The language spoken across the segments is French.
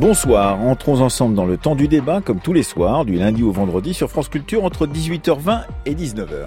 Bonsoir, entrons ensemble dans le temps du débat, comme tous les soirs, du lundi au vendredi sur France Culture entre 18h20 et 19h.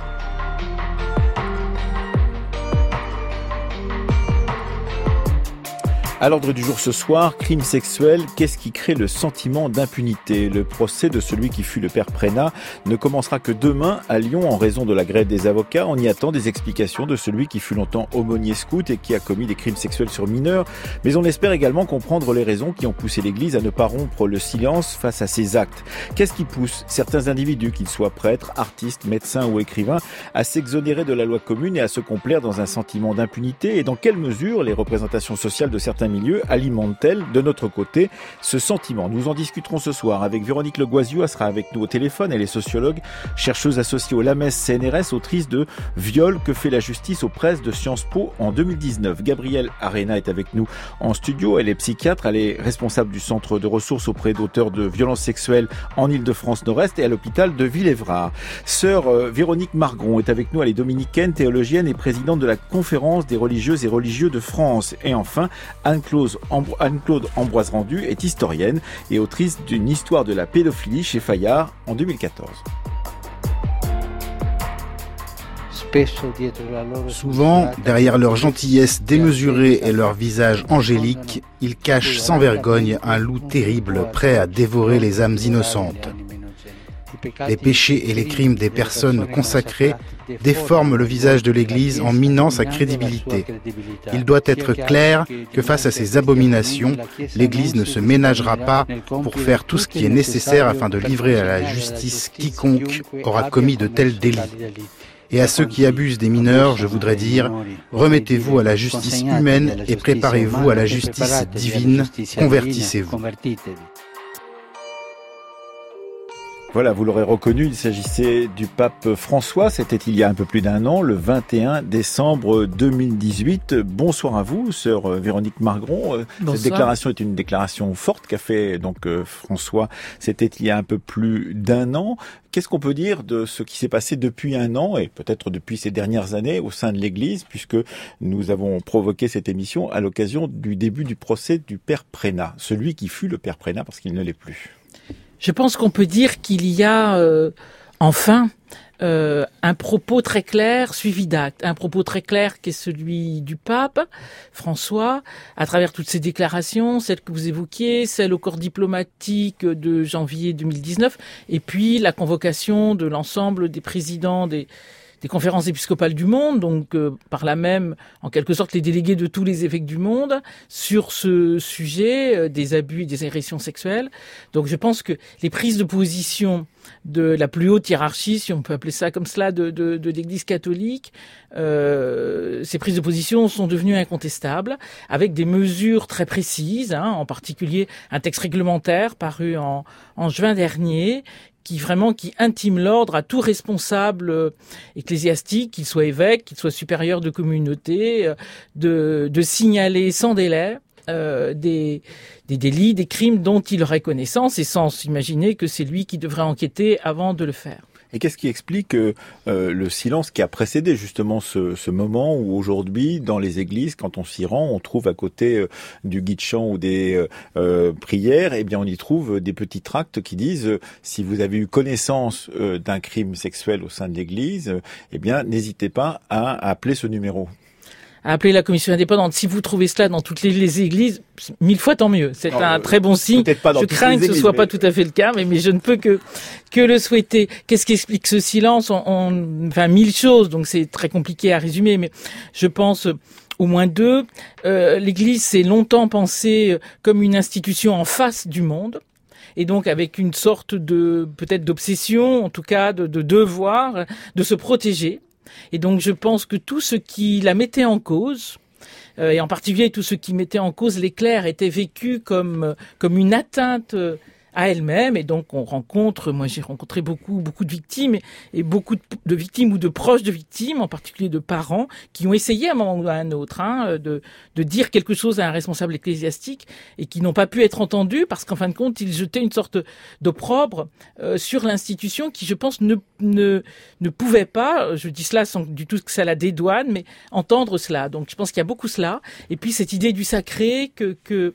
À l'ordre du jour ce soir, crime sexuel, qu'est-ce qui crée le sentiment d'impunité ? Le procès de celui qui fut le père Prénat ne commencera que demain à Lyon en raison de la grève des avocats. On y attend des explications de celui qui fut longtemps aumônier scout et qui a commis des crimes sexuels sur mineurs. Mais on espère également comprendre les raisons qui ont poussé l'Église à ne pas rompre le silence face à ces actes. Qu'est-ce qui pousse certains individus, qu'ils soient prêtres, artistes, médecins ou écrivains, à s'exonérer de la loi commune et à se complaire dans un sentiment d'impunité ? Et dans quelle mesure les représentations sociales de certains milieux alimente-t-elle de notre côté ce sentiment ? Nous en discuterons ce soir avec Véronique Legoisiou, elle sera avec nous au téléphone, elle est sociologue, chercheuse associée au LAMES CNRS, autrice de Viol, que fait la justice aux presses de Sciences Po en 2019. Gabrielle Arena est avec nous en studio, elle est psychiatre, elle est responsable du centre de ressources auprès d'auteurs de violences sexuelles en Île-de-France Nord-Est et à l'hôpital de Villévrard. Sœur Véronique Margron est avec nous, elle est dominicaine, théologienne et présidente de la conférence des religieuses et religieux de France. Et enfin, Anne-Claude Ambroise Rendu est historienne et autrice d'une histoire de la pédophilie chez Fayard en 2014. Souvent, derrière leur gentillesse démesurée et leur visage angélique, ils cachent sans vergogne un loup terrible prêt à dévorer les âmes innocentes. Les péchés et les crimes des personnes consacrées déforment le visage de l'Église en minant sa crédibilité. Il doit être clair que face à ces abominations, l'Église ne se ménagera pas pour faire tout ce qui est nécessaire afin de livrer à la justice quiconque aura commis de tels délits. Et à ceux qui abusent des mineurs, je voudrais dire, remettez-vous à la justice humaine et préparez-vous à la justice divine, convertissez-vous. Voilà, vous l'aurez reconnu, il s'agissait du pape François, c'était il y a un peu plus d'un an, le 21 décembre 2018. Bonsoir à vous, sœur Véronique Margron. Bonsoir. Cette déclaration est une déclaration forte qu'a fait donc François, c'était il y a un peu plus d'un an. Qu'est-ce qu'on peut dire de ce qui s'est passé depuis un an et peut-être depuis ces dernières années au sein de l'Église, puisque nous avons provoqué cette émission à l'occasion du début du procès du père Prénat, celui qui fut le père Prénat parce qu'il ne l'est plus. Je pense qu'on peut dire qu'il y a enfin un propos très clair suivi d'actes, un propos très clair qui est celui du pape François, à travers toutes ses déclarations, celles que vous évoquiez, celles au corps diplomatique de janvier 2019, et puis la convocation de l'ensemble des présidents des conférences épiscopales du monde, donc par là même, en quelque sorte, les délégués de tous les évêques du monde sur ce sujet des abus et des agressions sexuelles. Donc je pense que les prises de position de la plus haute hiérarchie, si on peut appeler ça comme cela, de l'Église catholique, ces prises de position sont devenues incontestables, avec des mesures très précises, en particulier un texte réglementaire paru en juin dernier, qui intime l'ordre à tout responsable ecclésiastique, qu'il soit évêque, qu'il soit supérieur de communauté, de signaler sans délai des délits, des crimes dont il aurait connaissance, et sans s'imaginer que c'est lui qui devrait enquêter avant de le faire. Et qu'est-ce qui explique le silence qui a précédé justement ce moment où aujourd'hui, dans les églises, quand on s'y rend, on trouve à côté du guide chant ou des prières, eh bien on y trouve des petits tracts qui disent si vous avez eu connaissance d'un crime sexuel au sein de l'église, eh bien n'hésitez pas à appeler ce numéro. À appeler la commission indépendante. Si vous trouvez cela dans toutes les églises, 1000 fois tant mieux. C'est un très bon signe. Je crains que ce soit pas tout à fait le cas, mais je ne peux que le souhaiter. Qu'est-ce qui explique ce silence? Enfin, 1000 choses, donc c'est très compliqué à résumer, mais je pense au moins deux. L'Église s'est longtemps pensée comme une institution en face du monde. Et donc avec une sorte peut-être d'obsession, en tout cas de devoir, de se protéger. Et donc je pense que tout ce qui la mettait en cause, et en particulier tout ce qui mettait en cause les clercs, était vécu comme une atteinte à elle-même. Et donc moi j'ai rencontré beaucoup de victimes et beaucoup de victimes ou de proches de victimes, en particulier de parents, qui ont essayé à un moment ou à un autre de dire quelque chose à un responsable ecclésiastique et qui n'ont pas pu être entendus parce qu'en fin de compte ils jetaient une sorte d'opprobre sur l'institution qui, je pense, ne pouvait pas, je dis cela sans du tout que ça la dédouane, mais entendre cela. Donc je pense qu'il y a beaucoup cela. Et puis cette idée du sacré que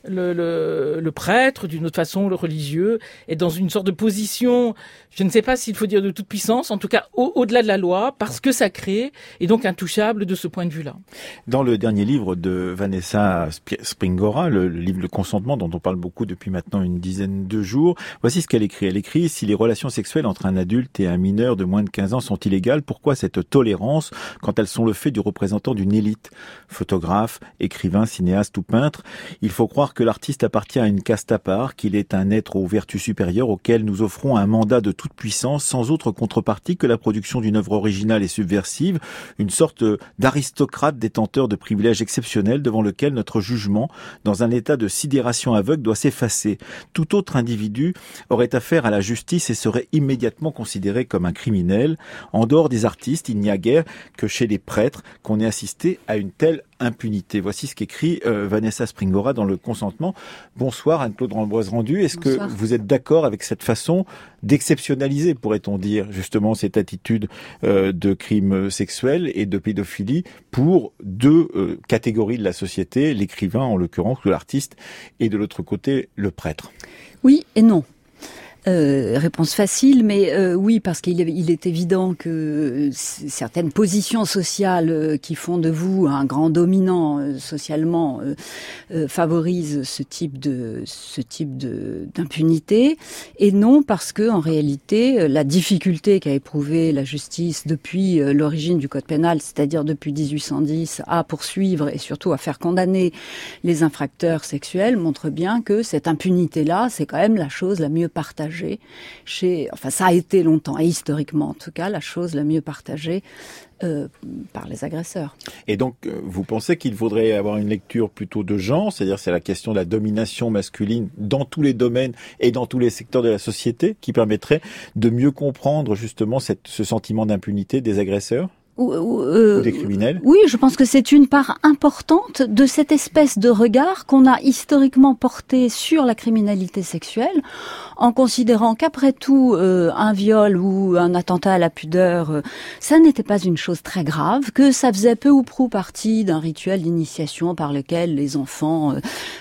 le prêtre, d'une autre façon, le religieux, est dans une sorte de position, je ne sais pas s'il faut dire de toute puissance, en tout cas au-delà de la loi, parce que sacré, et donc intouchable de ce point de vue-là. Dans le dernier livre de Vanessa Springora, le livre Le Consentement, dont on parle beaucoup depuis maintenant une dizaine de jours, voici ce qu'elle écrit. Elle écrit: si les relations sexuelles entre un adulte et un mineur de moins de 15 ans sont illégales, pourquoi cette tolérance quand elles sont le fait du représentant d'une élite? Photographe, écrivain, cinéaste ou peintre, il faut croire que l'artiste appartient à une caste à part, qu'il est un être aux vertus supérieures auquel nous offrons un mandat de toute puissance sans autre contrepartie que la production d'une œuvre originale et subversive, une sorte d'aristocrate détenteur de privilèges exceptionnels devant lequel notre jugement, dans un état de sidération aveugle, doit s'effacer. Tout autre individu aurait affaire à la justice et serait immédiatement considéré comme un criminel. En dehors des artistes, il n'y a guère que chez les prêtres qu'on ait assisté à une telle impunité. Voici ce qu'écrit Vanessa Springora dans Le Consentement. Bonsoir Anne-Claude Ramboise-Rendu. Est-ce que vous êtes d'accord avec cette façon d'exceptionnaliser, pourrait-on dire, justement cette attitude de crime sexuel et de pédophilie pour deux catégories de la société, l'écrivain en l'occurrence, ou l'artiste, et de l'autre côté le prêtre? Oui et non. Réponse facile, mais oui, parce qu'il est évident que certaines positions sociales qui font de vous un grand dominant socialement favorisent ce type d'impunité, et non parce que en réalité la difficulté qu'a éprouvée la justice depuis l'origine du code pénal, c'est-à-dire depuis 1810, à poursuivre et surtout à faire condamner les infracteurs sexuels, montre bien que cette impunité-là, c'est quand même la chose la mieux partagée. Ça a été longtemps, et historiquement en tout cas, la chose la mieux partagée par les agresseurs. Et donc, vous pensez qu'il faudrait avoir une lecture plutôt de genre, c'est-à-dire c'est la question de la domination masculine dans tous les domaines et dans tous les secteurs de la société qui permettrait de mieux comprendre justement ce sentiment d'impunité des agresseurs ? Ou des criminels? Oui, je pense que c'est une part importante de cette espèce de regard qu'on a historiquement porté sur la criminalité sexuelle, en considérant qu'après tout, un viol ou un attentat à la pudeur, ça n'était pas une chose très grave, que ça faisait peu ou prou partie d'un rituel d'initiation par lequel les enfants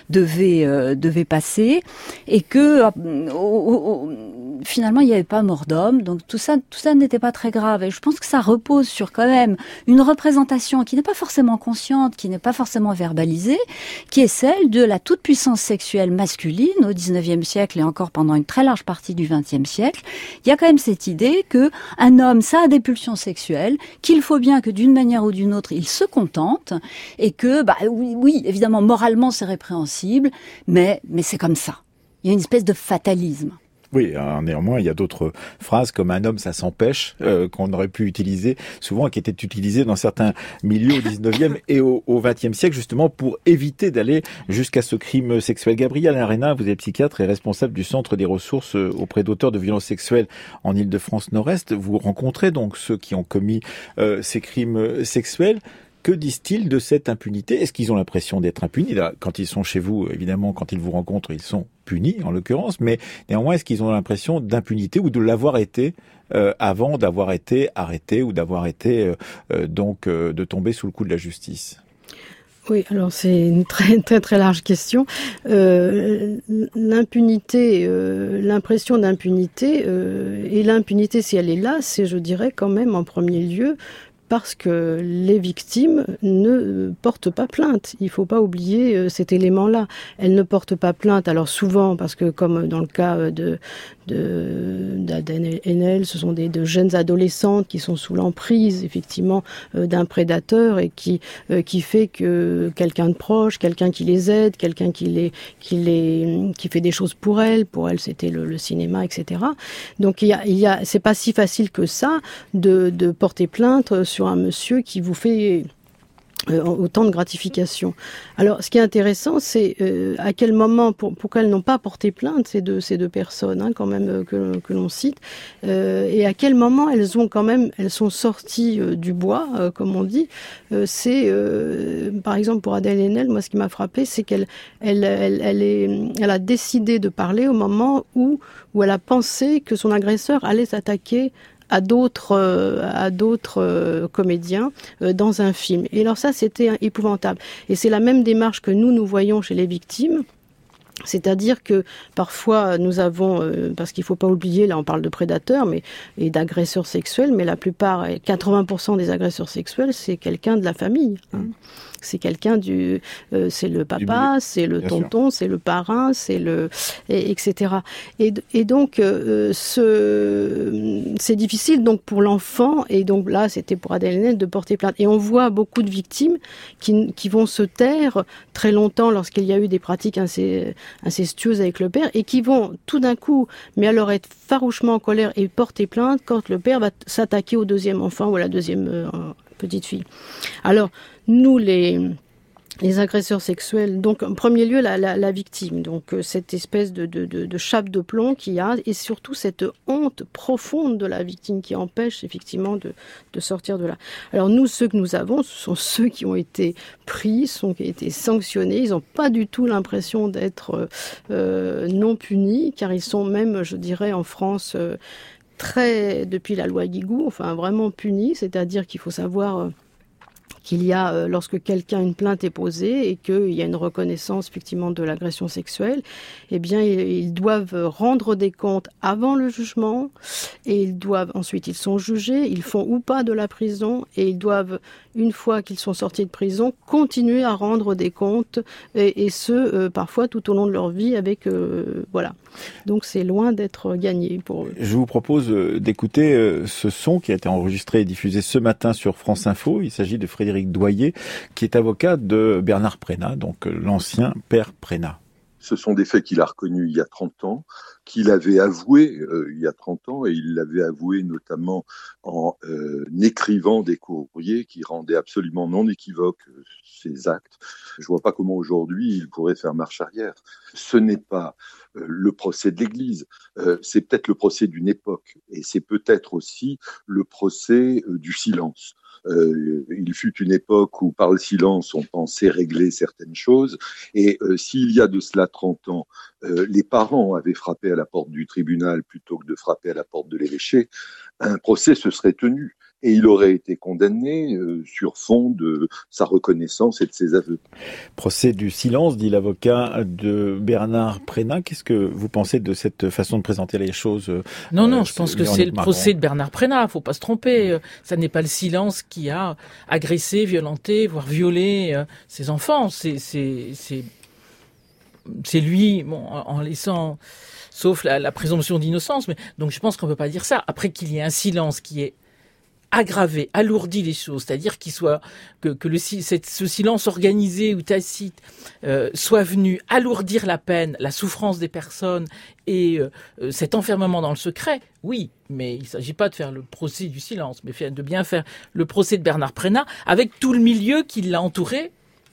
devaient passer, et que finalement il n'y avait pas mort d'homme, donc tout ça n'était pas très grave. Et je pense que ça repose sur quand même une représentation qui n'est pas forcément consciente, qui n'est pas forcément verbalisée, qui est celle de la toute-puissance sexuelle masculine au XIXe siècle et encore pendant une très large partie du XXe siècle. Il y a quand même cette idée que un homme, ça a des pulsions sexuelles, qu'il faut bien que d'une manière ou d'une autre, il se contente, et que, oui, évidemment, moralement c'est répréhensible, mais c'est comme ça. Il y a une espèce de fatalisme. Oui, néanmoins, il y a d'autres phrases comme un homme, ça s'empêche, qu'on aurait pu utiliser souvent, qui étaient utilisées dans certains milieux au 19e et au 20e siècle, justement pour éviter d'aller jusqu'à ce crime sexuel. Gabriel Arena, vous êtes psychiatre et responsable du Centre des ressources auprès d'auteurs de violences sexuelles en Île-de-France Nord-Est. Vous rencontrez donc ceux qui ont commis ces crimes sexuels. Que disent-ils de cette impunité? Est-ce qu'ils ont l'impression d'être impunis? Là, quand ils sont chez vous, évidemment, quand ils vous rencontrent, ils sont punis, en l'occurrence, mais néanmoins, est-ce qu'ils ont l'impression d'impunité ou de l'avoir été avant d'avoir été arrêtés ou d'avoir été, de tomber sous le coup de la justice? Oui, alors c'est une très très très large question. L'impunité, l'impression d'impunité et l'impunité, si elle est là, c'est, je dirais, quand même en premier lieu parce que les victimes ne portent pas plainte. Il ne faut pas oublier cet élément-là. Elles ne portent pas plainte, alors souvent, parce que comme dans le cas d'Aden Enel, ce sont de jeunes adolescentes qui sont sous l'emprise, effectivement, d'un prédateur et qui fait que quelqu'un de proche, quelqu'un qui les aide, quelqu'un qui fait des choses pour elles, c'était le cinéma, etc. Donc c'est pas si facile que ça de porter plainte sur un monsieur qui vous fait autant de gratification. Alors, ce qui est intéressant, c'est à quel moment, pourquoi elles n'ont pas porté plainte, ces deux personnes, quand même, que l'on cite, et à quel moment elles sont sorties du bois, comme on dit. C'est, par exemple, pour Adèle Haenel, moi, ce qui m'a frappé, c'est qu'elle a décidé de parler au moment où elle a pensé que son agresseur allait s'attaquer à d'autres comédiens dans un film. Et alors ça, c'était épouvantable. Et c'est la même démarche que nous voyons chez les victimes. C'est-à-dire que parfois nous avons, parce qu'il ne faut pas oublier, là on parle de prédateurs et d'agresseurs sexuels, mais la plupart, 80% des agresseurs sexuels, c'est quelqu'un de la famille. C'est quelqu'un c'est le papa, c'est le tonton, c'est le parrain, etc. Et donc c'est difficile donc pour l'enfant, et donc là c'était pour Adèle Haenel de porter plainte. Et on voit beaucoup de victimes qui vont se taire très longtemps lorsqu'il y a eu des pratiques incestueuses avec le père, et qui vont tout d'un coup, mais alors être farouchement en colère et porter plainte quand le père va s'attaquer au deuxième enfant ou à la deuxième petite fille. Alors, nous, les agresseurs sexuels, donc en premier lieu la victime, donc cette espèce de chape de plomb qu'il y a, et surtout cette honte profonde de la victime qui empêche effectivement de sortir de là. Alors nous, ceux que nous avons, ce sont ceux qui ont été pris, qui ont été sanctionnés, ils n'ont pas du tout l'impression d'être non punis, car ils sont même, je dirais, en France, depuis la loi Guigou, enfin vraiment punis, c'est-à-dire qu'il faut savoir qu'il y a, lorsque une plainte est posée et qu'il y a une reconnaissance effectivement de l'agression sexuelle, eh bien ils doivent rendre des comptes avant le jugement, et ensuite ils sont jugés, ils font ou pas de la prison, et ils doivent, une fois qu'ils sont sortis de prison, continuer à rendre des comptes, et ce, parfois tout au long de leur vie, avec voilà. Donc c'est loin d'être gagné pour eux. Je vous propose d'écouter ce son qui a été enregistré et diffusé ce matin sur France Info. Il s'agit de Frédéric Doyer, qui est avocat de Bernard Prénat, donc l'ancien père Prénat. Ce sont des faits qu'il a reconnus il y a 30 ans, qu'il avait avoué il y a 30 ans, et il l'avait avoué notamment en écrivant des courriers qui rendaient absolument non équivoques ses actes. Je ne vois pas comment aujourd'hui il pourrait faire marche arrière. Ce n'est pas le procès de l'Église, c'est peut-être le procès d'une époque, et c'est peut-être aussi le procès du silence. Il fut une époque où, par le silence, on pensait régler certaines choses. Et s'il y a de cela 30 ans, les parents avaient frappé à la porte du tribunal plutôt que de frapper à la porte de l'évêché, un procès se serait tenu. Et il aurait été condamné sur fond de sa reconnaissance et de ses aveux. Procès du silence, dit l'avocat de Bernard Prénat. Qu'est-ce que vous pensez de cette façon de présenter les choses? Non, je pense que c'est le procès de Bernard Prénat. Faut pas se tromper. Ça n'est pas le silence qui a agressé, violenté, voire violé ses enfants. C'est lui, en laissant, sauf la présomption d'innocence. Mais donc je pense qu'on peut pas dire ça. Après qu'il y ait un silence qui est aggravé, alourdi les choses, c'est-à-dire ce silence organisé ou tacite soit venu alourdir la peine, la souffrance des personnes et cet enfermement dans le secret, oui, mais il ne s'agit pas de faire le procès du silence, mais de bien faire le procès de Bernard Prénat avec tout le milieu qui l'a entouré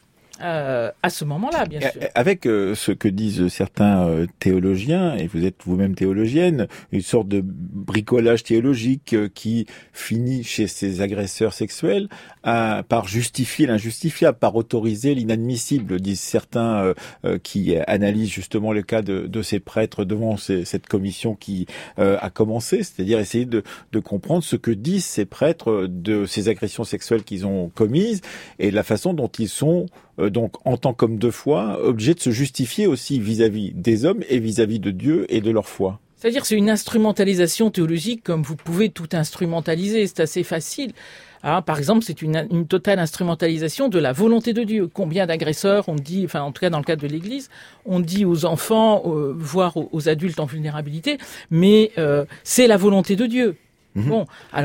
à ce moment-là, bien sûr. Avec ce que disent certains théologiens, et vous êtes vous-même théologienne, une sorte de bricolage théologique qui finit chez ces agresseurs sexuels par justifier l'injustifiable, par autoriser l'inadmissible, disent certains qui analysent justement le cas de ces prêtres devant cette commission qui a commencé, c'est-à-dire essayer de comprendre ce que disent ces prêtres de ces agressions sexuelles qu'ils ont commises et la façon dont ils sont donc en tant qu'hommes de foi, obligés de se justifier aussi vis-à-vis des hommes et vis-à-vis de Dieu et de leur foi. C'est-à-dire c'est une instrumentalisation théologique comme vous pouvez tout instrumentaliser, c'est assez facile. Par exemple, c'est une totale instrumentalisation de la volonté de Dieu. Combien d'agresseurs on dit, enfin en tout cas dans le cadre de l'Église, on dit aux enfants, voire aux adultes en vulnérabilité, mais c'est la volonté de Dieu. Bon, alors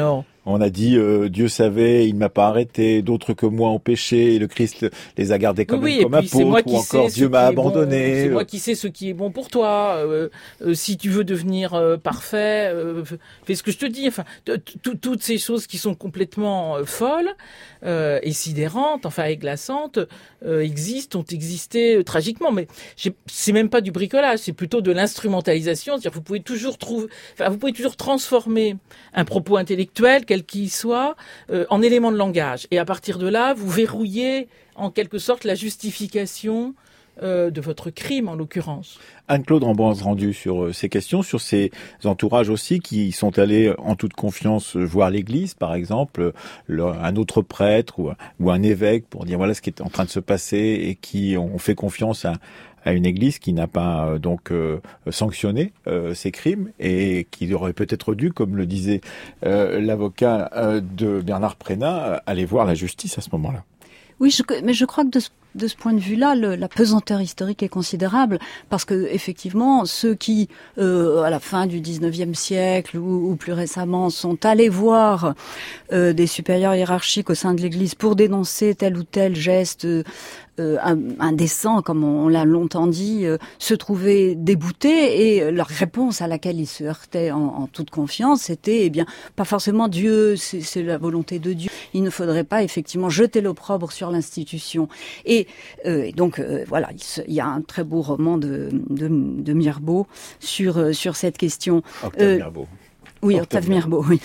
On a dit Dieu savait, il ne m'a pas arrêté, d'autres que moi ont péché, et le Christ les a gardés comme apôtres, ou encore Dieu m'a abandonné. C'est moi qui sais ce qui est bon pour toi. Si tu veux devenir parfait, fais ce que je te dis. Enfin, toutes ces choses qui sont complètement folles et sidérantes, enfin et glaçantes, ont existé tragiquement. Mais c'est même pas du bricolage, c'est plutôt de l'instrumentalisation. C'est-à-dire, vous pouvez toujours transformer un propos intellectuel, quel qu'il soit, en élément de langage. Et à partir de là, vous verrouillez en quelque sorte la justification de votre crime, en l'occurrence. Anne-Claude Ambroise-Rendu, sur ces questions, sur ces entourages aussi qui sont allés en toute confiance voir l'église, par exemple, un autre prêtre ou un évêque pour dire voilà ce qui est en train de se passer et qui ont fait confiance à une église qui n'a pas sanctionné ces crimes et qui aurait peut-être dû, comme le disait l'avocat de Bernard Prénat, aller voir la justice à ce moment-là. Oui, mais je crois que de ce point de vue-là, la pesanteur historique est considérable parce que effectivement, ceux qui, à la fin du XIXe siècle ou plus récemment, sont allés voir des supérieurs hiérarchiques au sein de l'Église pour dénoncer tel ou tel geste indécent, comme on l'a longtemps dit, se trouvaient déboutés et leur réponse à laquelle ils se heurtaient en toute confiance, c'était eh bien pas forcément Dieu, c'est la volonté de Dieu. Il ne faudrait pas effectivement jeter l'opprobre sur l'institution. Et donc voilà, il y a un très beau roman de Mirbeau sur cette question. Octave Mirbeau. Oui, Octave Mirbeau, oui.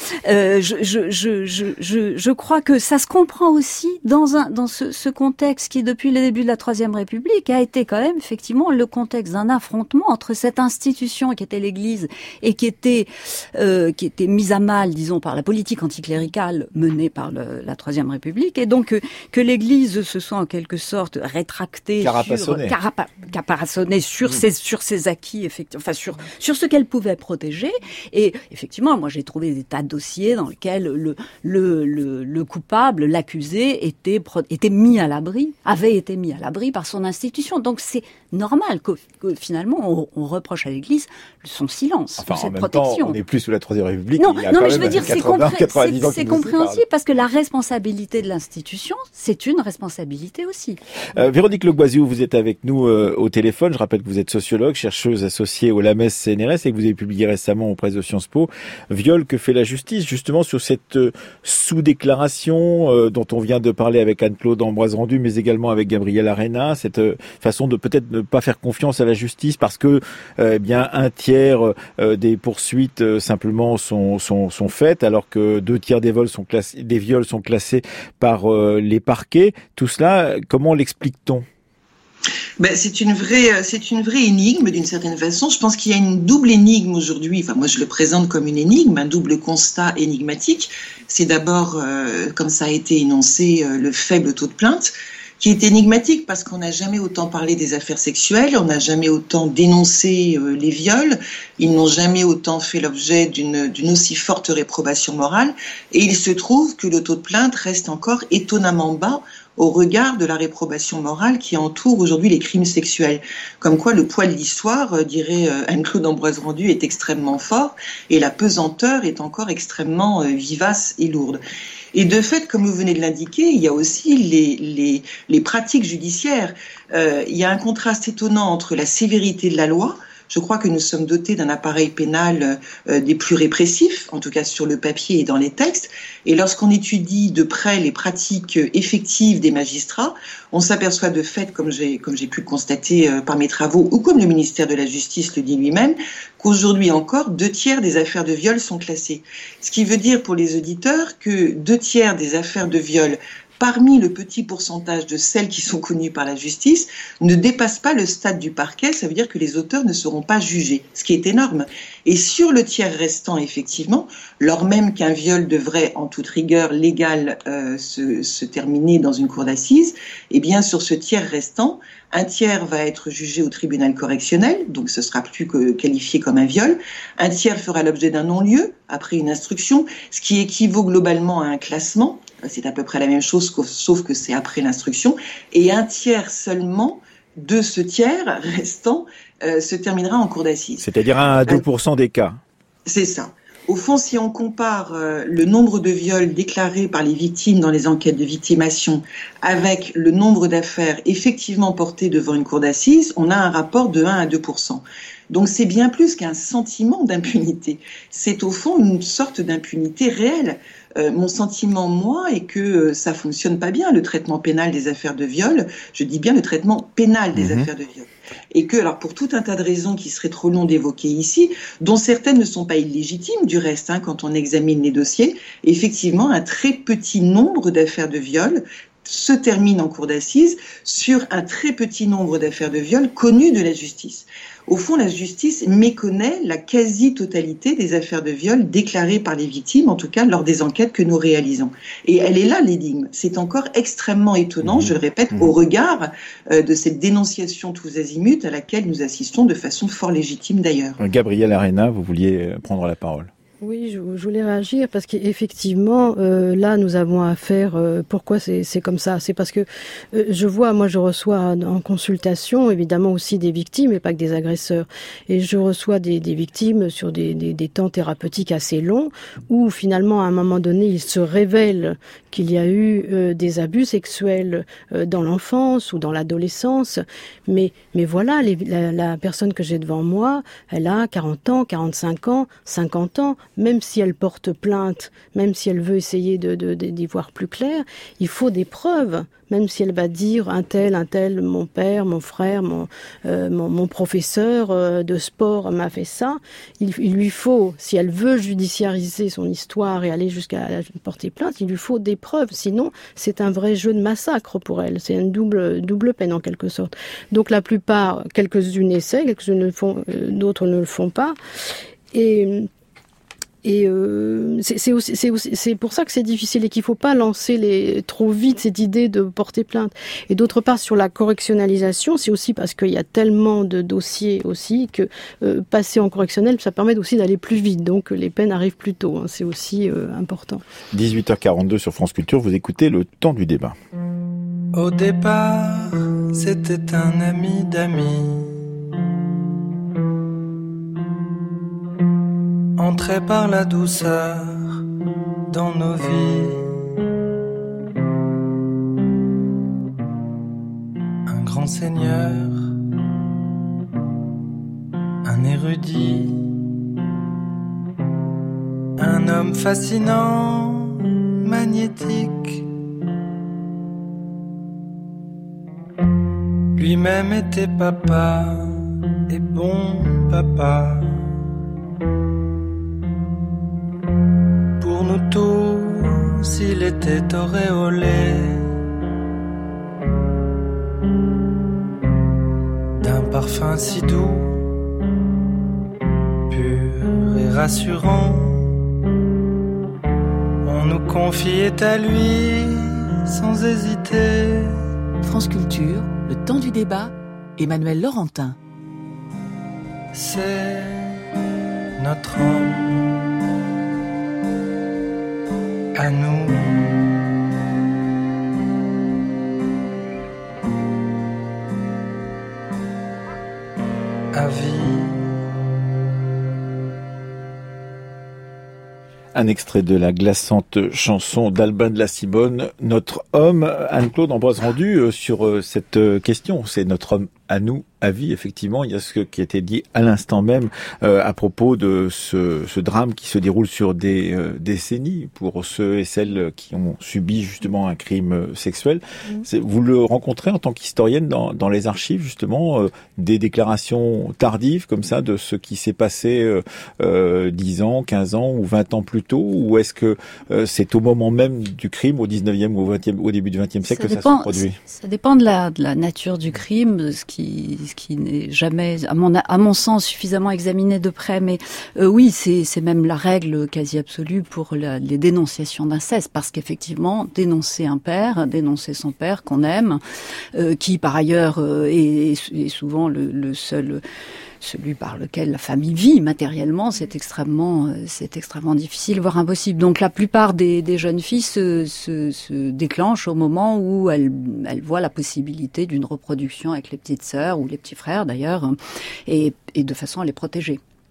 Je crois que ça se comprend aussi dans ce contexte qui, depuis le début de la Troisième République, a été quand même, effectivement, le contexte d'un affrontement entre cette institution qui était l'Église et qui était mise à mal, disons, par la politique anticléricale menée par la Troisième République, et donc que l'Église se soit en quelque sorte rétractée, caparaçonnée sur ses acquis, effectivement, enfin sur ce qu'elle pouvait protéger, et effectivement, moi, j'ai trouvé des tas de dossiers dans lesquels le coupable, l'accusé, avait été mis à l'abri par son institution. Donc, c'est normal que finalement, on reproche à l'Église son silence, enfin, cette en même protection. Temps, on n'est plus sous la Troisième République. Non, mais je veux dire, c'est compréhensible parce que la responsabilité de l'institution, c'est une responsabilité aussi. Véronique Legoisiou, vous êtes avec nous au téléphone. Je rappelle que vous êtes sociologue, chercheuse associée au LAMES CNRS et que vous avez publié récemment aux presses de Sciences Po Viol, que fait la justice, justement sur cette sous-déclaration dont on vient de parler avec Anne-Claude Ambroise-Rendu, mais également avec Gabriel Arena, cette façon de peut-être ne pas faire confiance à la justice parce que bien un tiers des poursuites simplement sont faites, alors que 2/3 des viols sont classés par les parquets. Tout cela, comment l'explique-t-on ? C'est une vraie énigme d'une certaine façon. Je pense qu'il y a une double énigme aujourd'hui. Enfin, moi, je le présente comme une énigme, un double constat énigmatique. C'est d'abord, comme ça a été énoncé, le faible taux de plainte, qui est énigmatique parce qu'on n'a jamais autant parlé des affaires sexuelles, on n'a jamais autant dénoncé les viols, ils n'ont jamais autant fait l'objet d'une aussi forte réprobation morale. Et il se trouve que le taux de plainte reste encore étonnamment bas au regard de la réprobation morale qui entoure aujourd'hui les crimes sexuels. Comme quoi le poids de l'histoire, dirait Anne-Claude Ambroise-Rendu, est extrêmement fort et la pesanteur est encore extrêmement vivace et lourde. Et de fait, comme vous venez de l'indiquer, il y a aussi les pratiques judiciaires. Il y a un contraste étonnant entre la sévérité de la loi. Je crois que nous sommes dotés d'un appareil pénal des plus répressifs, en tout cas sur le papier et dans les textes. Et lorsqu'on étudie de près les pratiques effectives des magistrats, on s'aperçoit de fait, comme j'ai pu le constater par mes travaux, ou comme le ministère de la Justice le dit lui-même, qu'aujourd'hui encore, 2/3 des affaires de viol sont classées. Ce qui veut dire pour les auditeurs que 2/3 des affaires de viol, parmi le petit pourcentage de celles qui sont connues par la justice, ne dépassent pas le stade du parquet. Ça veut dire que les auteurs ne seront pas jugés, ce qui est énorme. Et sur le tiers restant, effectivement, lors même qu'un viol devrait, en toute rigueur légale, se terminer dans une cour d'assises, eh bien, sur ce tiers restant, un tiers va être jugé au tribunal correctionnel, donc ce sera plus que qualifié comme un viol. Un tiers fera l'objet d'un non-lieu après une instruction, ce qui équivaut globalement à un classement. C'est à peu près la même chose, sauf que c'est après l'instruction. Et un tiers seulement de ce tiers restant se terminera en cour d'assises. C'est-à-dire 1 à 2% des cas. C'est ça. Au fond, si on compare le nombre de viols déclarés par les victimes dans les enquêtes de victimation avec le nombre d'affaires effectivement portées devant une cour d'assises, on a un rapport de 1 à 2%. Donc c'est bien plus qu'un sentiment d'impunité. C'est au fond une sorte d'impunité réelle. Mon sentiment, moi, est que ça fonctionne pas bien, le traitement pénal des affaires de viol. Je dis bien le traitement pénal des affaires de viol. Et que, alors, pour tout un tas de raisons qui seraient trop longs d'évoquer ici, dont certaines ne sont pas illégitimes, du reste, quand on examine les dossiers, effectivement, un très petit nombre d'affaires de viol se termine en cour d'assises sur un très petit nombre d'affaires de viol connues de la justice. Au fond, la justice méconnaît la quasi-totalité des affaires de viol déclarées par les victimes, en tout cas lors des enquêtes que nous réalisons. Et elle est là, l'énigme. C'est encore extrêmement étonnant, je le répète, au regard de cette dénonciation tous azimuts à laquelle nous assistons de façon fort légitime d'ailleurs. Gabrielle Arena, vous vouliez prendre la parole. Oui, je voulais réagir parce qu'effectivement, là, nous avons affaire. Pourquoi c'est comme ça? C'est parce que je reçois en consultation, évidemment aussi des victimes, et pas que des agresseurs. Et je reçois des victimes sur des temps thérapeutiques assez longs, où finalement, à un moment donné, il se révèle qu'il y a eu des abus sexuels dans l'enfance ou dans l'adolescence. Mais voilà, la personne que j'ai devant moi, elle a 40 ans, 45 ans, 50 ans. Même si elle porte plainte, même si elle veut essayer d'y voir plus clair, il faut des preuves. Même si elle va dire un tel, mon père, mon frère, mon professeur de sport m'a fait ça, il lui faut, si elle veut judiciariser son histoire et aller jusqu'à porter plainte, il lui faut des preuves. Sinon, c'est un vrai jeu de massacre pour elle. C'est une double peine en quelque sorte. Donc la plupart, quelques-unes essaient, quelques-unes le font, d'autres ne le font pas. Et c'est pour ça que c'est difficile et qu'il faut pas lancer trop vite cette idée de porter plainte. Et d'autre part, sur la correctionnalisation, c'est aussi parce qu'il y a tellement de dossiers aussi que passer en correctionnel, ça permet aussi d'aller plus vite. Donc les peines arrivent plus tôt. C'est aussi important. 18h42 sur France Culture, vous écoutez le temps du débat. Au départ, c'était un ami d'amis. Entrer par la douceur dans nos vies. Un grand seigneur, un érudit, un homme fascinant, magnétique. Lui-même était papa, et bon papa. Pour nous tous, il était auréolé d'un parfum si doux, pur et rassurant. On nous confiait à lui sans hésiter. France Culture, le temps du débat, Emmanuel Laurentin. C'est notre homme. À nous. À vie. Un extrait de la glaçante chanson d'Albin de la Cibonne, Notre homme. Anne-Claude Ambroise-Rendu, sur cette question, c'est notre homme à nous, à vie, effectivement. Il y a ce qui a été dit à l'instant même à propos de ce drame qui se déroule sur des décennies pour ceux et celles qui ont subi justement un crime sexuel. Vous le rencontrez en tant qu'historienne dans les archives, justement, des déclarations tardives comme ça de ce qui s'est passé 10 ans, 15 ans ou 20 ans plus tôt, ou est-ce que c'est au moment même du crime, au 19e ou au début du 20e siècle, que ça se produit? Ça dépend de la nature du crime, de ce qui n'est jamais, à mon sens, suffisamment examiné de près. Mais oui, c'est même la règle quasi absolue pour les dénonciations d'inceste, parce qu'effectivement, dénoncer un père, dénoncer son père qu'on aime, qui par ailleurs est souvent le seul, celui par lequel la famille vit matériellement, c'est extrêmement difficile, voire impossible. Donc la plupart des jeunes filles se déclenchent au moment où elles voient la possibilité d'une reproduction avec les petites sœurs ou les petits frères d'ailleurs, et de façon à les protéger.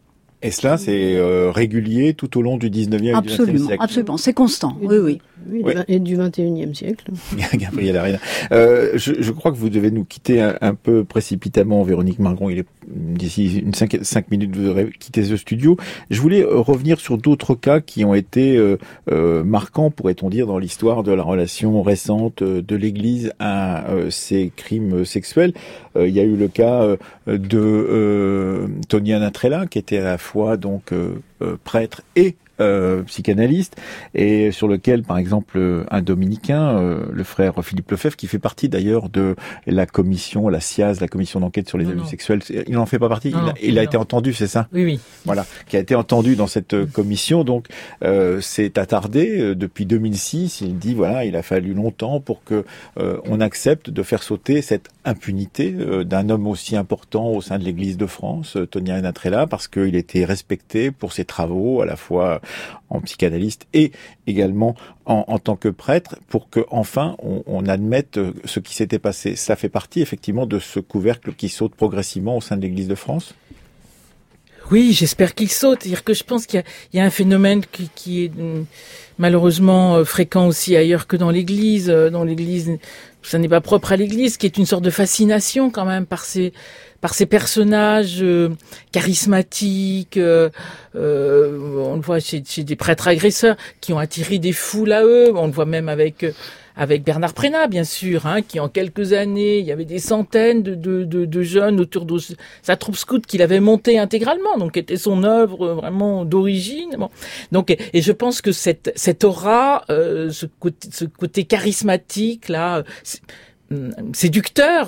Et cela, c'est régulier tout au long du 19e et du 20e siècle. Absolument, c'est constant, oui. Et du 21e siècle. Gabriel Arena. Je crois que vous devez nous quitter un peu précipitamment, Véronique Margron. Il est d'ici 5 minutes, vous devrez quitter ce studio. Je voulais revenir sur d'autres cas qui ont été marquants, pourrait-on dire, dans l'histoire de la relation récente de l'Église à ces crimes sexuels. Il y a eu le cas de Tony Anatrella, qui était à la fois donc prêtre et psychanalyste, et sur lequel, par exemple, un dominicain, le frère Philippe Lefebvre, qui fait partie d'ailleurs de la commission, la CIAZ, la commission d'enquête sur les abus sexuels, il n'en fait pas partie. Il a été entendu, c'est ça? Oui. Voilà, qui a été entendu dans cette commission. Donc, c'est attardé depuis 2006. Il dit voilà, il a fallu longtemps pour que on accepte de faire sauter cette impunité d'un homme aussi important au sein de l'Église de France, Tony Anatrella, parce qu'il était respecté pour ses travaux, à la fois en psychanalyste et également en tant que prêtre, pour que enfin on admette ce qui s'était passé. Ça fait partie effectivement de ce couvercle qui saute progressivement au sein de l'Église de France. Oui, j'espère qu'il saute. C'est-à-dire que je pense qu'il y a un phénomène qui est malheureusement fréquent aussi ailleurs que dans l'Église. Dans l'Église, ça n'est pas propre à l'Église, qui est une sorte de fascination quand même par ces personnages charismatiques. On le voit chez des prêtres agresseurs qui ont attiré des foules à eux. On le voit même avec Bernard Prénat, bien sûr, qui en quelques années, il y avait des centaines de jeunes autour de sa troupe scout qu'il avait montée intégralement, donc était son œuvre vraiment d'origine. Bon. Donc, et je pense que cette aura, ce côté charismatique là, séducteur,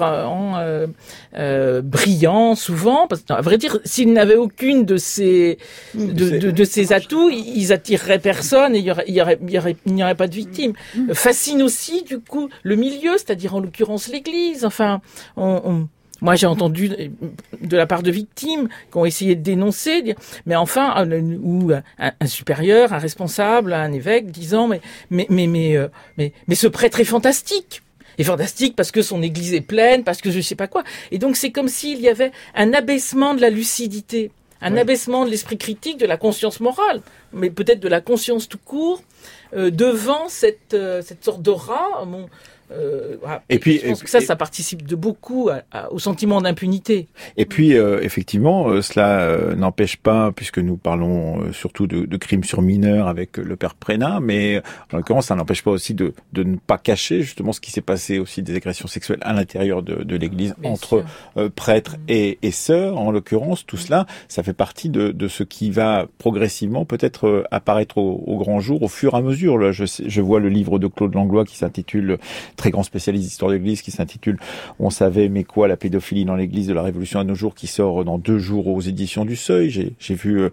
brillant souvent, parce que, à vrai dire, s'il n'avait aucune de ces atouts, ils attireraient personne et il n'y aurait pas de victimes. Fascine aussi, du coup, le milieu, c'est-à-dire en l'occurrence l'Église. Enfin, moi, j'ai entendu de la part de victimes qui ont essayé de dénoncer, mais enfin, ou un supérieur, un responsable, un évêque disant, mais ce prêtre est fantastique. Et fantastique parce que son église est pleine, parce que je sais pas quoi. Et donc c'est comme s'il y avait un abaissement de la lucidité, abaissement de l'esprit critique, de la conscience morale, mais peut-être de la conscience tout court, devant cette sorte d'aura. Et puis, je pense que ça participe de beaucoup au sentiment d'impunité. Et puis, effectivement, cela n'empêche pas, puisque nous parlons surtout de crimes sur mineurs avec le père Prénat, mais en l'occurrence, ça n'empêche pas aussi de ne pas cacher justement ce qui s'est passé aussi des agressions sexuelles à l'intérieur de l'Église entre prêtres et sœurs. En l'occurrence, tout cela, ça fait partie de ce qui va progressivement peut-être apparaître au grand jour au fur et à mesure. Là, je vois le livre de Claude Langlois qui s'intitule très grand spécialiste d'histoire de l'Église, qui s'intitule « On savait mais quoi, la pédophilie dans l'Église de la Révolution à nos jours », qui sort dans 2 jours aux éditions du Seuil. J'ai vu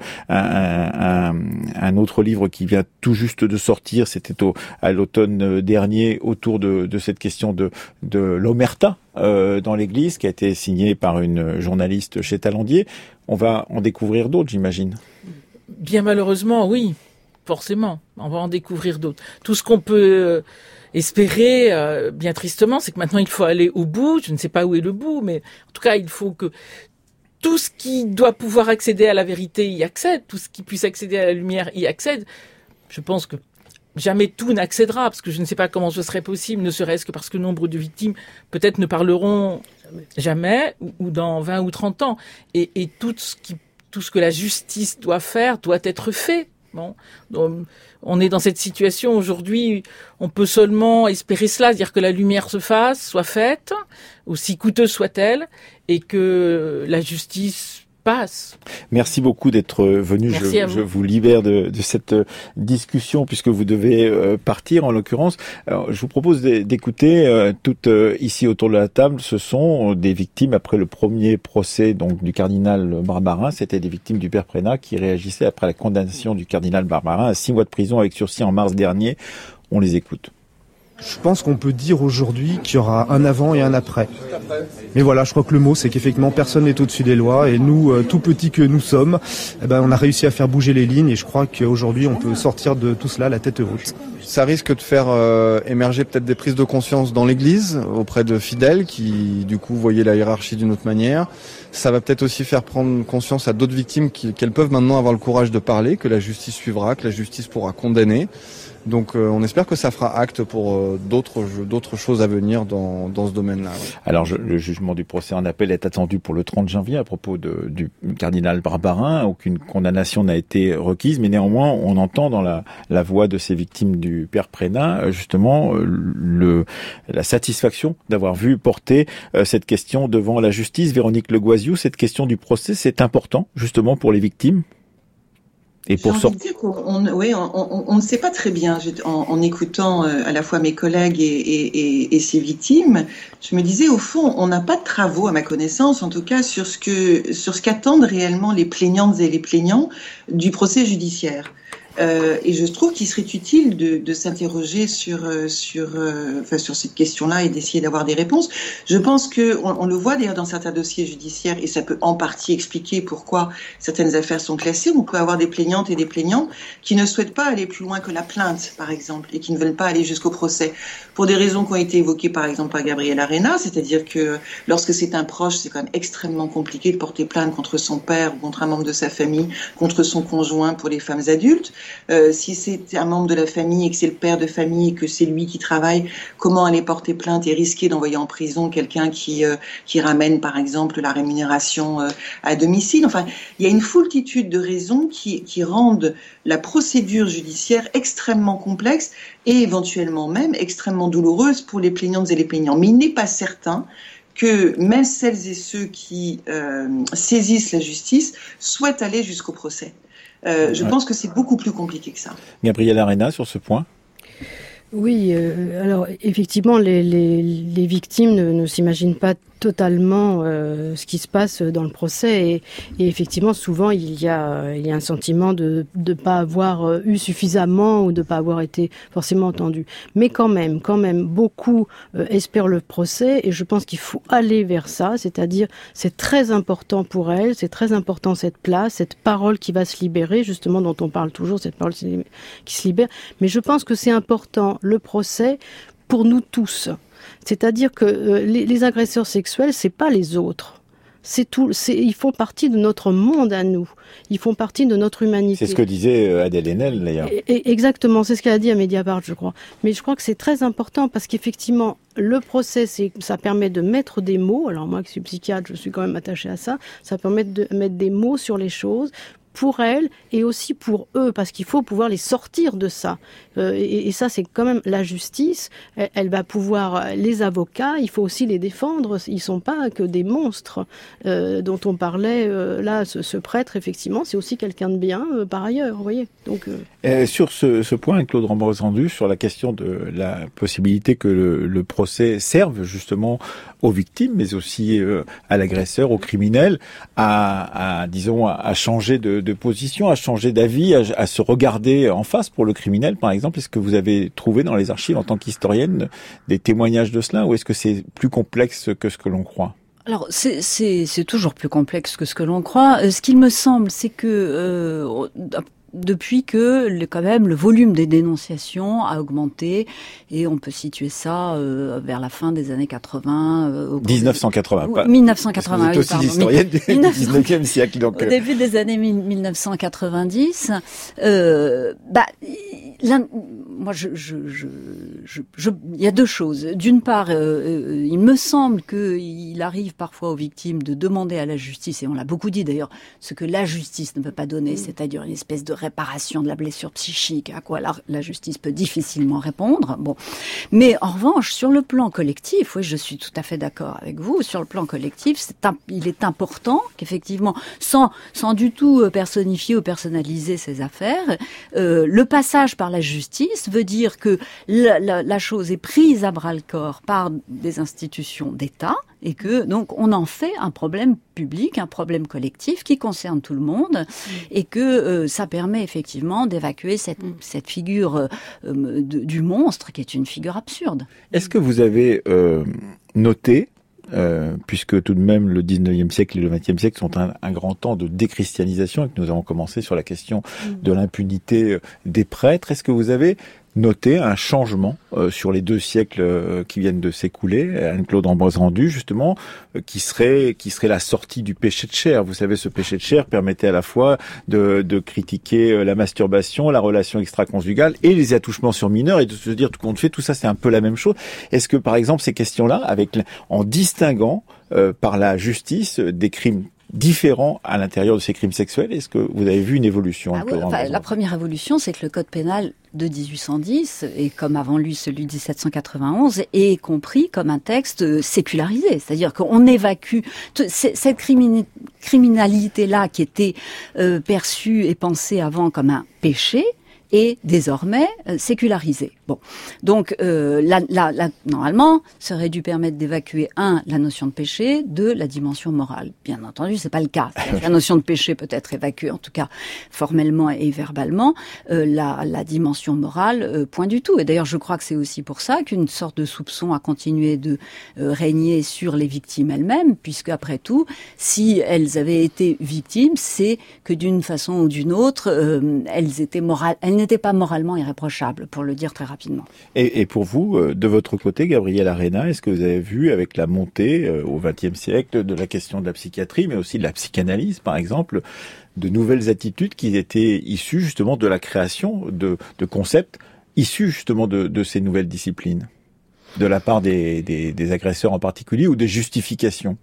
un autre livre qui vient tout juste de sortir, c'était à l'automne dernier, autour de cette question de l'omerta dans l'Église, qui a été signé par une journaliste chez Talandier. On va en découvrir d'autres, j'imagine. Bien malheureusement, oui. Forcément, on va en découvrir d'autres. Tout ce qu'on peut espérer, bien tristement, c'est que maintenant il faut aller au bout. Je ne sais pas où est le bout, mais en tout cas, il faut que tout ce qui doit pouvoir accéder à la vérité y accède, tout ce qui puisse accéder à la lumière y accède. Je pense que jamais tout n'accédera, parce que je ne sais pas comment ce serait possible, ne serait-ce que parce que nombre de victimes peut-être ne parleront jamais ou dans 20 ou 30 ans. Et tout ce que la justice doit faire doit être fait. Bon, donc, on est dans cette situation aujourd'hui, on peut seulement espérer cela, c'est-à-dire que la lumière soit faite, aussi coûteuse soit-elle, et que la justice passe. Merci beaucoup d'être venu. Je vous libère de cette discussion puisque vous devez partir en l'occurrence. Alors, je vous propose d'écouter toutes ici autour de la table. Ce sont des victimes après le premier procès donc du cardinal Barbarin. C'était des victimes du père Prénat qui réagissaient après la condamnation du cardinal Barbarin à 6 mois de prison avec sursis en mars dernier. On les écoute. Je pense qu'on peut dire aujourd'hui qu'il y aura un avant et un après. Mais voilà, je crois que le mot, c'est qu'effectivement, personne n'est au-dessus des lois. Et nous, tout petits que nous sommes, on a réussi à faire bouger les lignes. Et je crois qu'aujourd'hui, on peut sortir de tout cela la tête haute. Ça risque de faire émerger peut-être des prises de conscience dans l'Église, auprès de fidèles qui, du coup, voyaient la hiérarchie d'une autre manière. Ça va peut-être aussi faire prendre conscience à d'autres victimes qu'elles peuvent maintenant avoir le courage de parler, que la justice suivra, que la justice pourra condamner. Donc on espère que ça fera acte pour d'autres choses à venir dans ce domaine-là. Ouais. Alors le jugement du procès en appel est attendu pour le 30 janvier à propos du cardinal Barbarin. Aucune condamnation n'a été requise, mais néanmoins on entend dans la voix de ces victimes du père Prénat justement la satisfaction d'avoir vu porter cette question devant la justice. Véronique Legoisiou, cette question du procès, c'est important justement pour les victimes. Et pour on ne sait pas très bien. En écoutant à la fois mes collègues et ces victimes, je me disais au fond, on n'a pas de travaux à ma connaissance, en tout cas sur ce qu'attendent réellement les plaignantes et les plaignants du procès judiciaire. Et je trouve qu'il serait utile de s'interroger sur cette question-là et d'essayer d'avoir des réponses. Je pense que on le voit d'ailleurs dans certains dossiers judiciaires et ça peut en partie expliquer pourquoi certaines affaires sont classées. On peut avoir des plaignantes et des plaignants qui ne souhaitent pas aller plus loin que la plainte, par exemple, et qui ne veulent pas aller jusqu'au procès pour des raisons qui ont été évoquées par exemple par Gabriel Arena, c'est-à-dire que lorsque c'est un proche, c'est quand même extrêmement compliqué de porter plainte contre son père ou contre un membre de sa famille, contre son conjoint pour les femmes adultes. Si c'est un membre de la famille et que c'est le père de famille et que c'est lui qui travaille, comment aller porter plainte et risquer d'envoyer en prison quelqu'un qui ramène par exemple la rémunération à domicile. Enfin, il y a une foultitude de raisons qui rendent la procédure judiciaire extrêmement complexe et éventuellement même extrêmement douloureuse pour les plaignantes et les plaignants. Mais il n'est pas certain que même celles et ceux qui saisissent la justice souhaitent aller jusqu'au procès. Je pense que c'est beaucoup plus compliqué que ça. Gabriel Arena, sur ce point ? Oui, alors effectivement, les victimes ne s'imaginent pas totalement ce qui se passe dans le procès et effectivement souvent il y a un sentiment de pas avoir eu suffisamment ou de pas avoir été forcément entendu. Mais quand même beaucoup espèrent le procès et je pense qu'il faut aller vers ça, c'est-à-dire c'est très important pour elles, c'est très important cette place, cette parole qui va se libérer justement dont on parle toujours, cette parole qui se libère. Mais je pense que c'est important le procès pour nous tous. C'est-à-dire que les agresseurs sexuels, c'est pas les autres. C'est tout. Ils font partie de notre monde à nous. Ils font partie de notre humanité. C'est ce que disait Adèle Haenel, d'ailleurs. Exactement, c'est ce qu'elle a dit à Mediapart, je crois. Mais je crois que c'est très important parce qu'effectivement, le procès, ça permet de mettre des mots. Alors moi, qui suis psychiatre, je suis quand même attachée à ça. Ça permet de mettre des mots sur les choses pour elles et aussi pour eux, parce qu'il faut pouvoir les sortir de ça. Et ça, c'est quand même la justice. Elle va pouvoir, les avocats, il faut aussi les défendre. Ils sont pas que des monstres dont on parlait. Là, ce prêtre, effectivement, c'est aussi quelqu'un de bien par ailleurs, vous voyez. Donc, sur ce point, Claude Ramboz-Rendu, sur la question de la possibilité que le procès serve justement aux victimes, mais aussi à l'agresseur, au criminel, à changer de position, à changer d'avis, à se regarder en face pour le criminel, par exemple. Est-ce que vous avez trouvé dans les archives, en tant qu'historienne, des témoignages de cela, ou est-ce que c'est plus complexe que ce que l'on croit ? Alors, c'est toujours plus complexe que ce que l'on croit. Ce qu'il me semble, c'est que depuis que quand même le volume des dénonciations a augmenté et on peut situer ça vers la fin des années 80. 1980, pas 1980, oui, aussi l'historienne du 19e siècle. Donc, au début des années 1990, moi, il y a deux choses. D'une part, il me semble qu'il arrive parfois aux victimes de demander à la justice, et on l'a beaucoup dit d'ailleurs, ce que la justice ne peut pas donner, c'est-à-dire une espèce de réparation de la blessure psychique, à quoi la justice peut difficilement répondre. Bon. Mais en revanche, sur le plan collectif, oui, je suis tout à fait d'accord avec vous, sur le plan collectif, il est important qu'effectivement, sans du tout personnifier ou personnaliser ces affaires, le passage par la justice veut dire que la chose est prise à bras-le-corps par des institutions d'État et que donc on en fait un problème public, un problème collectif qui concerne tout le monde et que ça permet effectivement d'évacuer cette figure du monstre qui est une figure absurde. Est-ce que vous avez noté, puisque tout de même le 19e siècle et le 20e siècle sont un grand temps de déchristianisation et que nous avons commencé sur la question de l'impunité des prêtres, est-ce que vous avez noté un changement sur les 2 siècles qui viennent de s'écouler, Anne-Claude Ambroise-Rendu justement, qui serait la sortie du péché de chair. Vous savez, ce péché de chair permettait à la fois de critiquer la masturbation, la relation extra-conjugale et les attouchements sur mineurs et de se dire tout compte fait, tout ça c'est un peu la même chose. Est-ce que par exemple ces questions-là, en distinguant par la justice des crimes différents à l'intérieur de ces crimes sexuels, est-ce que vous avez vu une évolution? La première évolution, c'est que le code pénal de 1810, et comme avant lui celui de 1791, est compris comme un texte sécularisé. C'est-à-dire qu'on évacue cette criminalité-là qui était perçue et pensée avant comme un péché, est désormais sécularisé. Bon, donc normalement, ça aurait dû permettre d'évacuer la notion de péché, la dimension morale. Bien entendu, c'est pas le cas. La notion de péché peut être évacuée, en tout cas formellement et verbalement. La dimension morale, point du tout. Et d'ailleurs, je crois que c'est aussi pour ça qu'une sorte de soupçon a continué de régner sur les victimes elles-mêmes, puisque après tout, si elles avaient été victimes, c'est que d'une façon ou d'une autre, elles n'étaient pas moralement irréprochables, pour le dire très rapidement. Et pour vous, de votre côté, Gabrielle Arena, est-ce que vous avez vu, avec la montée au XXe siècle de la question de la psychiatrie, mais aussi de la psychanalyse, par exemple, de nouvelles attitudes qui étaient issues justement de la création de concepts issus justement de ces nouvelles disciplines, de la part des agresseurs en particulier, ou des justifications?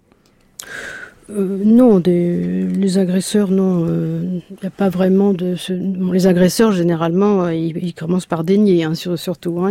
Non, les agresseurs, non. Il n'y a pas vraiment de... les agresseurs, généralement, ils commencent par dénier, surtout.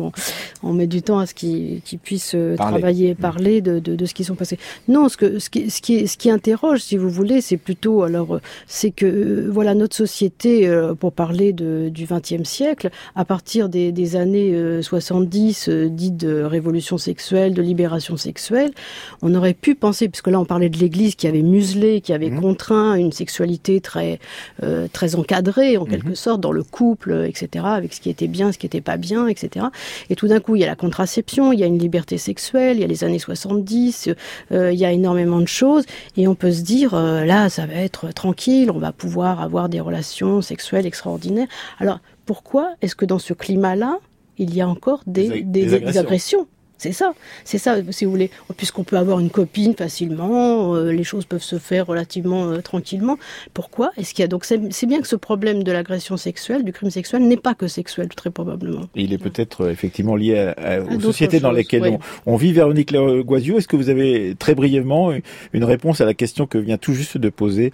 On met du temps à ce qu'ils puissent travailler et parler de ce qu'ils sont passés. Non, ce qui interroge, si vous voulez, c'est plutôt... c'est que, notre société, pour parler du XXe siècle, à partir des années 70, dites de révolution sexuelle, de libération sexuelle, on aurait pu penser, puisque là, on parlait de l'Église, qui avait muselé, qui avait contraint une sexualité très encadrée, en quelque sorte, dans le couple, etc., avec ce qui était bien, ce qui n'était pas bien, etc. Et tout d'un coup, il y a la contraception, il y a une liberté sexuelle, il y a les années 70, il y a énormément de choses, et on peut se dire, là, ça va être tranquille, on va pouvoir avoir des relations sexuelles extraordinaires. Alors, pourquoi est-ce que dans ce climat-là, il y a encore des agressions ? C'est ça, si vous voulez. Puisqu'on peut avoir une copine facilement, les choses peuvent se faire relativement tranquillement. Pourquoi est-ce qu'il y a... Donc c'est bien que ce problème de l'agression sexuelle, du crime sexuel, n'est pas que sexuel, très probablement. Et il est peut-être effectivement lié aux sociétés dans lesquelles on vit. Véronique Loiseau, est-ce que vous avez très brièvement une réponse à la question que vient tout juste de poser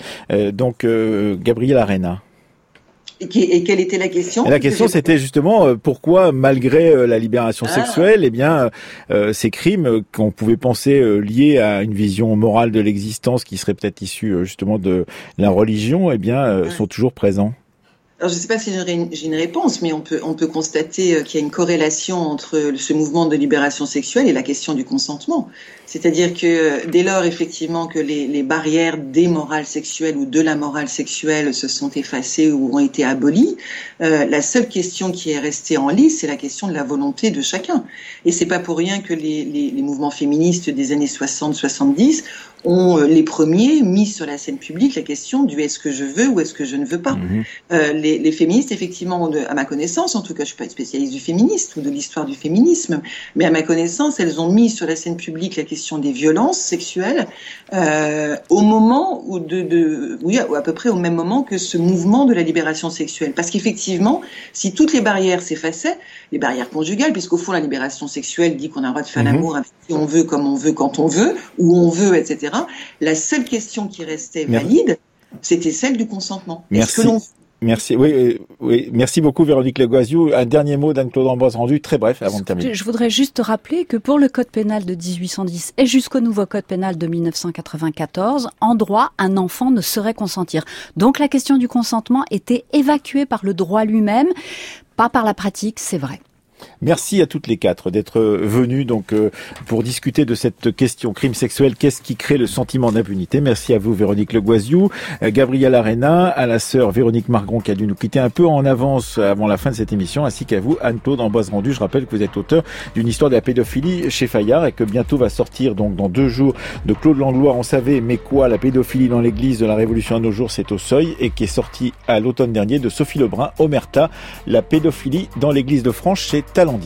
Gabrielle Arena? Et quelle était la question? La question, c'était justement pourquoi, malgré la libération sexuelle, ces crimes qu'on pouvait penser liés à une vision morale de l'existence qui serait peut-être issue justement de la religion, sont toujours présents. Alors, je ne sais pas si j'ai une réponse, mais on peut constater qu'il y a une corrélation entre ce mouvement de libération sexuelle et la question du consentement. C'est-à-dire que dès lors, effectivement, que les barrières des morales sexuelles ou de la morale sexuelle se sont effacées ou ont été abolies, la seule question qui est restée en lice, c'est la question de la volonté de chacun. Et c'est pas pour rien que les mouvements féministes des années 60-70 ont les premiers mis sur la scène publique la question du est-ce que je veux ou est-ce que je ne veux pas. Les féministes, effectivement, à ma connaissance, en tout cas, je suis pas une spécialiste du féminisme ou de l'histoire du féminisme, mais à ma connaissance, elles ont mis sur la scène publique la question des violences sexuelles au moment à peu près au même moment que ce mouvement de la libération sexuelle. Parce qu'effectivement, si toutes les barrières s'effaçaient, les barrières conjugales, puisqu'au fond la libération sexuelle dit qu'on a le droit de faire l'amour avec qui on veut, comme on veut, quand on veut, où on veut, etc. La seule question qui restait valide, c'était celle du consentement. Merci. Merci. Oui, merci beaucoup Véronique Loiseau. Un dernier mot d'Anne-Claude Ambroise-Rendu, très bref, avant de terminer. Je voudrais juste rappeler que pour le code pénal de 1810 et jusqu'au nouveau code pénal de 1994, en droit, un enfant ne saurait consentir. Donc la question du consentement était évacuée par le droit lui-même, pas par la pratique, c'est vrai. Merci à toutes les quatre d'être venues donc pour discuter de cette question crime sexuel. Qu'est-ce qui crée le sentiment d'impunité? Merci à vous Véronique Legoisiou, Gabrielle Arena, à la sœur Véronique Margron qui a dû nous quitter un peu en avance avant la fin de cette émission, ainsi qu'à vous Anne-Claude Amboise-Rendu. Je rappelle que vous êtes auteur d'une histoire de la pédophilie chez Fayard et que bientôt va sortir donc dans 2 jours de Claude Langlois. On savait mais quoi, la pédophilie dans l'église de la Révolution à nos jours, c'est au seuil, et qui est sorti à l'automne dernier de Sophie Lebrun, Omerta, la pédophilie dans l'église de France chez Talendier.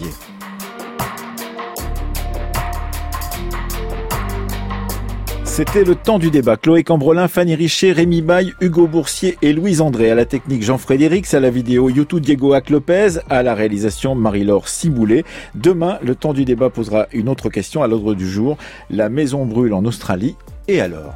C'était le temps du débat. Chloé Cambrelin, Fanny Richer, Rémi Baille, Hugo Boursier et Louise André. À la technique Jean-Frédéric, à la vidéo YouTube Diego Hac-Lopez, à la réalisation Marie-Laure Ciboulet. Demain, le temps du débat posera une autre question à l'ordre du jour. La maison brûle en Australie. Et alors ?